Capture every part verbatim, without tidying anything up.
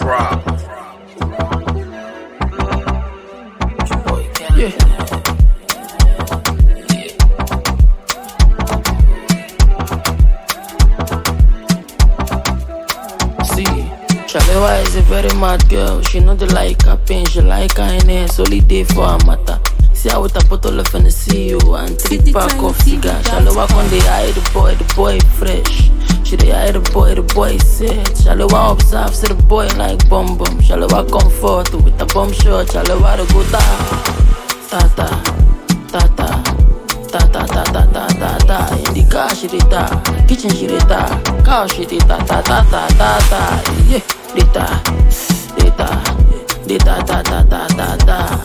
drop. Yeah. Shalewa is a very mad girl. She know the like her pain, she like her in her solid day for her matter. See her with a bottle of Hennessy and three pack of cigar. Shalewa con dey eye the boy, the boy fresh. She dey eye the boy, the boy set. Shalewa observe, see the boy like bum bum. Shalewa comfort with a bomb shot. Shalewa to go ta ta ta ta ta ta ta ta ta ta ta ta. In the car she dey ta, kitchen she dey ta, cow she dey ta ta ta ta ta ta. Yeah. Data, data, data, data, data, data,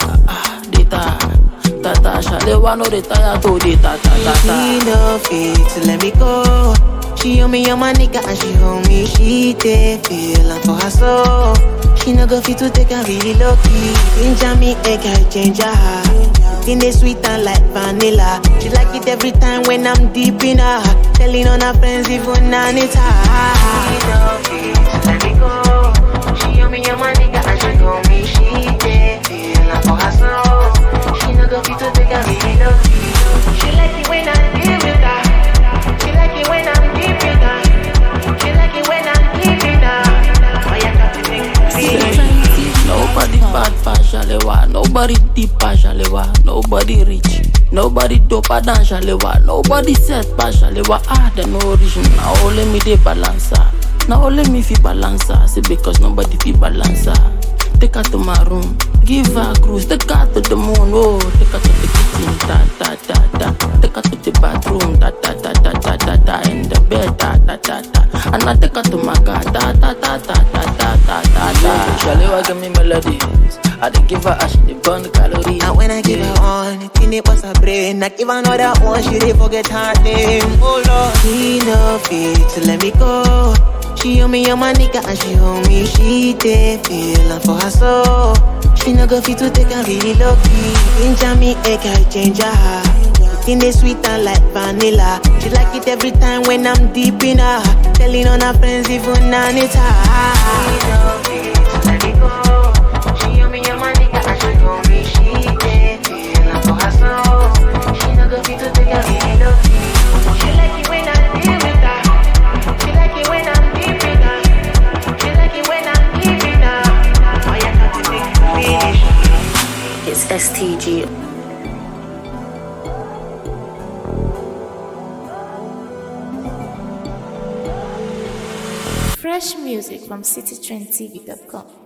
data, data. Shalewa no retire to data, data. She love it to let me go. She owe me on my nigga and she hold me. She take feeling for her soul. She no go fit to take her really low key. Ginger me, egg her, change her heart. In the sweet and like vanilla. She like it every time when I'm deep in her. Telling on her friends even now it's hard. She love it to let me go. She owe me on my nigga and she hold me. She take feeling for her soul. She no go fit to take her really low key. She like it when I'm deep with her. She like it when I'm deep in her. She like it when I'm deep in her. Oh, you got to make me feel. Nobody bad for Shalewa, nobody deep for Shalewa, nobody rich, nobody doper than Shalewa, nobody set for Shalewa. Ah, the no origin, now only me dey balancer, now only me fi balancer. See because nobody fi balancer. Take her to my room, give her a cruise, take her to the moon, oh, take her to the kitchen, da da da da, take her to the bathroom, da da da da da da da, in the bed, da da da da, and I take her to my car, da da da da da da da da da. Shalewa give me melodies, I dey give her ash, dey burn calories. And when I give her one, it in it was her brain. I give her another one, she dey forget her name. Oh Lord, she love it to let me go. She owe me on my nigga and she hold me. She take feeling for her soul. She no go fit to take her really low key. Ginger me, egg her, change her heart. In the sweet and like vanilla. She like it every time when I'm deep in her. Telling on her friends even now it's hard. She love it to let me go. She owe me on my nigga and she hold me. She take feeling for her soul. She no go fit to take her really low key. She like it when I'm deep with her. She like it when I'm deep in her. She like it when I'm deep in her. Oh, you got to make me finish. It's S T G. Fresh music from city trend t v dot com.